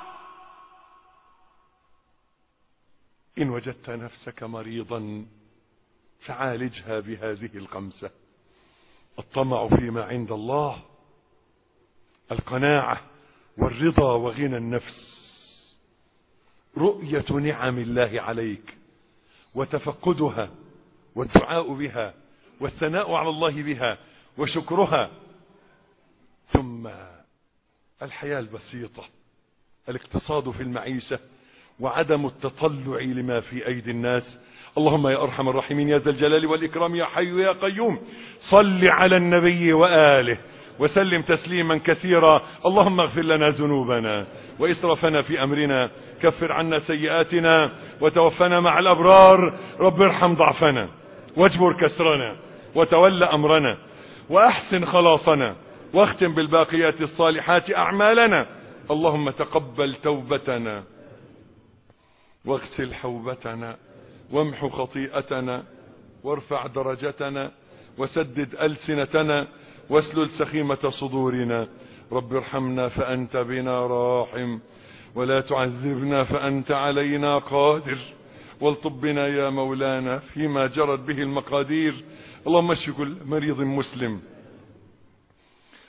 Speaker 3: إن وجدت نفسك مريضا فعالجها بهذه الخمسة: الطمع فيما عند الله، القناعة والرضا وغنى النفس، رؤية نعم الله عليك وتفقدها والدعاء بها والثناء على الله بها وشكرها، ثم الحياة البسيطة، الاقتصاد في المعيشة وعدم التطلع لما في أيدي الناس. اللهم يا أرحم الراحمين يا ذا الجلال والإكرام يا حي يا قيوم، صل على النبي وآله وسلم تسليما كثيرا. اللهم اغفر لنا ذنوبنا وإسرافنا في أمرنا، كفر عنا سيئاتنا وتوفنا مع الأبرار. رب ارحم ضعفنا واجبر كسرنا وتول أمرنا وأحسن خلاصنا، واختم بالباقيات الصالحات أعمالنا. اللهم تقبل توبتنا واغسل حوبتنا وامحو خطيئتنا وارفع درجتنا وسدد ألسنتنا واسلل سخيمة صدورنا. رب ارحمنا فأنت بنا راحم، ولا تعذبنا فأنت علينا قادر، والطب بنا يا مولانا فيما جرت به المقادير. اللهم اشف كل مريض مسلم،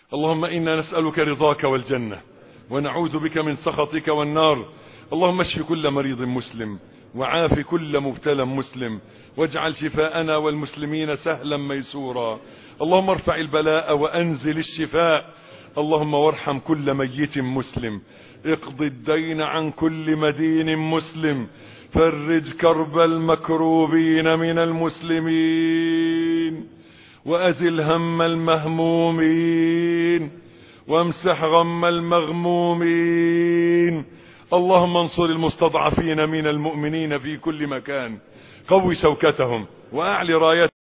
Speaker 3: اللهم إنا نسألك رضاك والجنة ونعوذ بك من سخطك والنار. اللهم اشف كل مريض مسلم وعاف كل مبتلى مسلم، واجعل شفاءنا والمسلمين سهلا ميسورا. اللهم ارفع البلاء وأنزل الشفاء. اللهم وارحم كل ميت مسلم، اقض الدين عن كل مدين مسلم، فرج كرب المكروبين من المسلمين، وأزل هم المهمومين، وامسح غم المغمومين. اللهم انصر المستضعفين من المؤمنين في كل مكان، قوي شوكتهم وأعلي رايتهم.